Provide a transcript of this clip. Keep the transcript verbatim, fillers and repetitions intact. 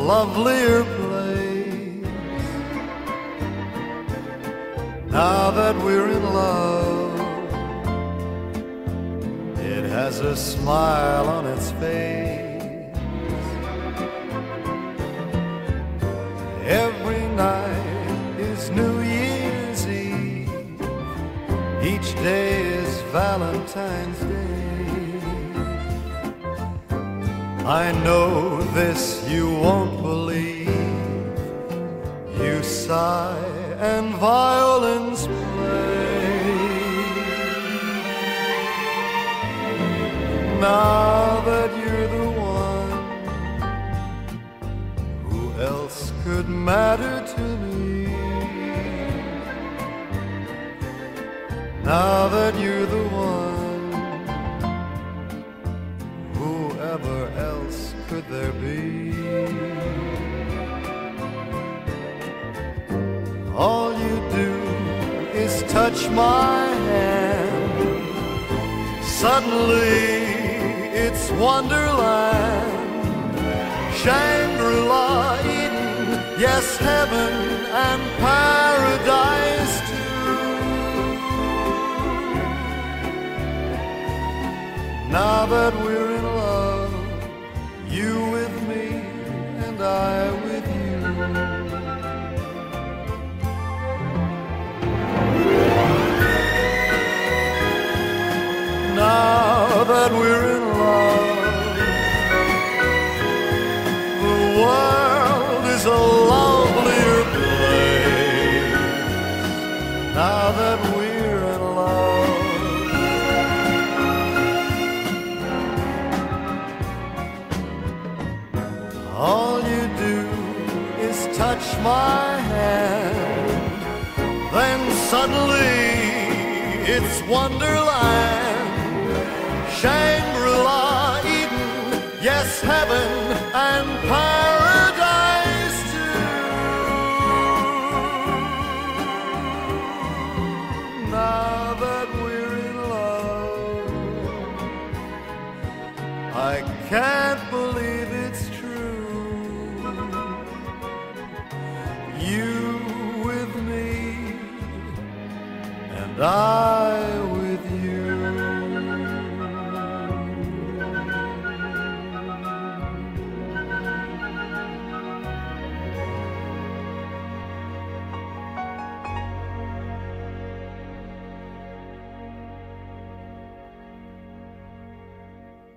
lovelier place. Now that we're in love, it has a smile on its face. Every night is New Year's Eve, each day is Valentine's Day. I know this you won't believe, you sigh and violins play. Now that you're the one, who else could matter to me? Now that you're the one, whoever else could there be? All you do is touch my hand, suddenly it's Wonderland, Shangri-La, Eden, yes, heaven and paradise too. Now that we're in love, you with me and I with you. Now that we're in love, the world is a lovelier place. Now that we're in love, all you do is touch my hand, then suddenly it's Wonderland, Shangri-La, Eden, yes, heaven and paradise too. Now that we're in love, I can't believe it's true. You with me and I